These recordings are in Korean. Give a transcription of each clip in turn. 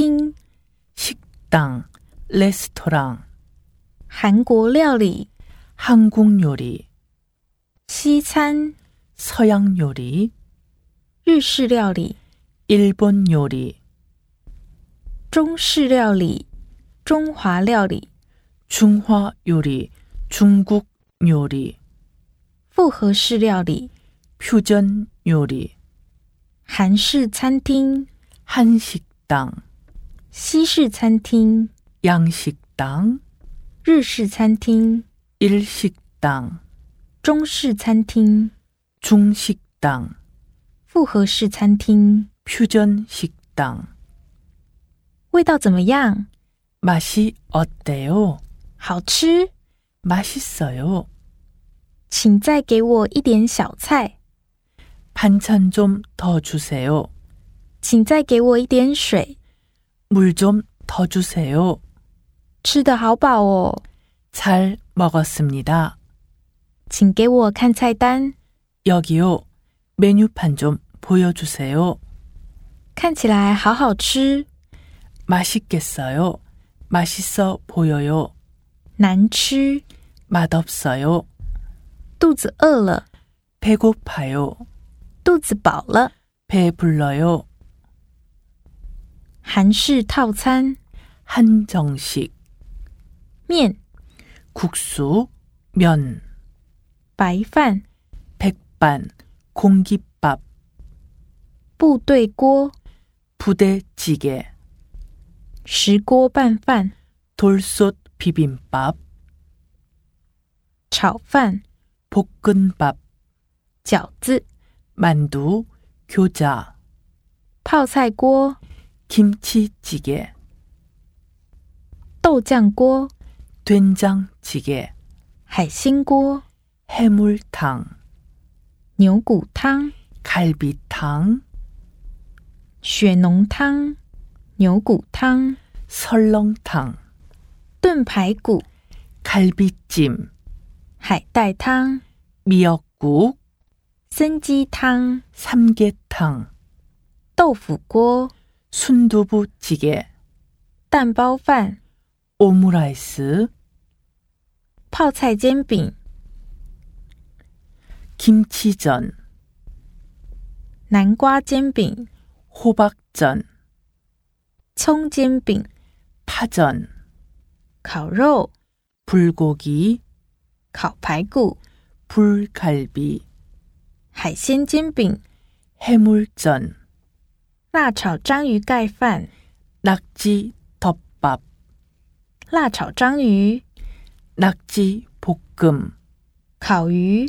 厅 식당, 레스토랑, 韩国料理 한국 요리, 西餐 서양 요리, 日式料理 일본 요리, 中式料理中华料理 중화 요리, 중국 요리, 复合式料理 퓨전 요리, 韩式餐厅 한식당, 西式餐厅 양식당, 日式餐厅 일식당, 中式餐厅 중식당, 复合式餐厅 퓨전 식당. 味道怎么样？ 맛이 어때요? 好吃， 맛있어요. 请再给我一点小菜， 반찬 좀 더 주세요. 请再给我一点水， 물 좀 더 주세요. 吃得好饱哦， 잘 먹었습니다. 请给我看菜单， 여기요. 메뉴판 좀 보여주세요. 看起来好好吃， 맛있겠어요. 맛있어 보여요. 难吃， 맛없어요. 肚子饿了， 배고파요. 肚子饱了。 배불러요. 韩式套餐 한정식, 面、 국수, 면, 白饭、 백반, 공깃밥, 部队锅、 부대찌개, 石锅拌饭、 돌솥 비빔밥, 炒饭、 볶음밥, 饺子、 만두, 교자, 泡菜锅、 김치찌개, 豆酱锅、 된장찌개, 海鲜锅、 해물탕, 牛骨汤、 갈비탕, 血浓汤、牛骨汤、 설렁탕, 炖排骨、 갈비찜, 海带汤、 미역국, 参鸡汤、 삼계탕, 豆腐锅、 순두부찌개, 蛋包饭、 오므라이스, 泡菜煎饼、 김치전, 南瓜煎饼、 호박전, 葱煎饼、 파전, 烤肉、 불고기, 烤排骨、 불갈비, 海鲜煎饼、 해물전, 辣炒章鱼盖饭、 낙지 덮밥, 辣炒章鱼、 낙지 볶음, 烤鱼、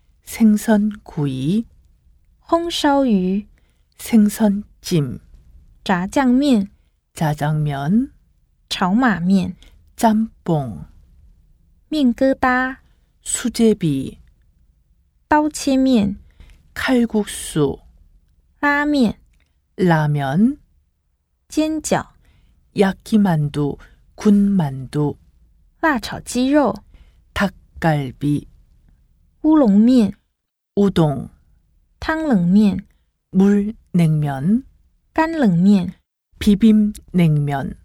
생선구이, 烘烧鱼、 생선찜, 炸酱面、 짜장면, 炒马面、 짬뽕, 面疙瘩、 수제비, 刀切面、 칼국수, 拉面、 라면, 煎饺、 야끼만두, 군만두, 辣炒鸡肉、 닭갈비, 乌龙面、 우동, 汤冷面、 물냉면, 干冷面、 비빔냉면,